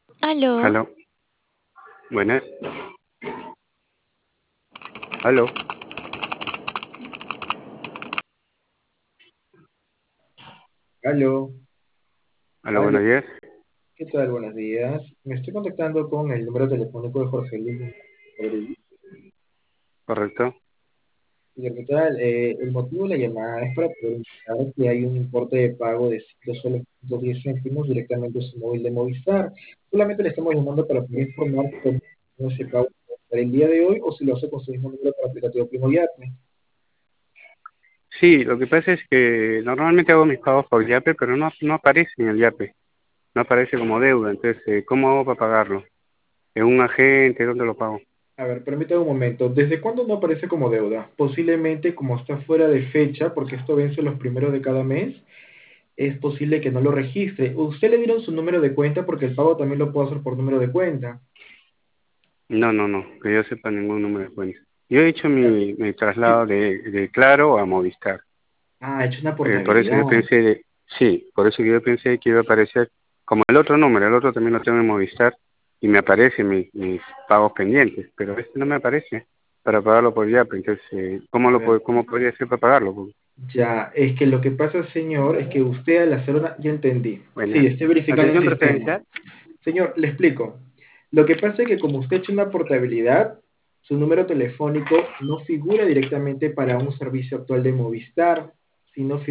Aló, Aló, buenas. Aló, Aló, aló, aló, buenos días. ¿qué tal? Buenos días. Me estoy contactando con el número telefónico de Jorge Luis Rodríguez. Correcto. Señor, ¿qué tal? El motivo de la llamada es para poder indicar que hay un importe de pago de 5 soles con 10 céntimos directamente a su móvil de Movistar. Solamente le estamos llamando para poder informar cómo ese pago para el día de hoy o si lo hace con su mismo número para aplicativo Primo Yasme. Sí, lo que pasa es que normalmente hago mis pagos por Yape, pero no aparece en el Yape. No aparece como deuda. Entonces, ¿cómo hago para pagarlo? ¿En un agente? ¿Dónde lo pago? A ver, permítame un momento. ¿Desde cuándo no aparece como deuda? Posiblemente como está fuera de fecha, porque esto vence los primeros de cada mes, es posible que no lo registre. Usted le dieron su número de cuenta porque el pago también lo puedo hacer por número de cuenta. No, que yo sepa ningún número de cuenta. Yo he hecho Ya. mi traslado Sí. de Claro a Movistar. Ah, ha hecho una Por eso yo portabilidad. pensé, sí, por eso que yo pensé que iba a aparecer como el otro número. El otro también lo tengo en Movistar y me aparecen mis pagos pendientes, pero este no me aparece para pagarlo por Yape. Entonces, A ver, ¿cómo podría ser para pagarlo? ya, es que lo que pasa, señor, es que usted al hacer una... Ya entendí. Sí, Bueno, estoy verificando el atención sistema. preferencial. Señor, le explico. Lo que pasa es que como usted ha hecho una portabilidad, su número telefónico no figura directamente para un servicio actual de Movistar, sino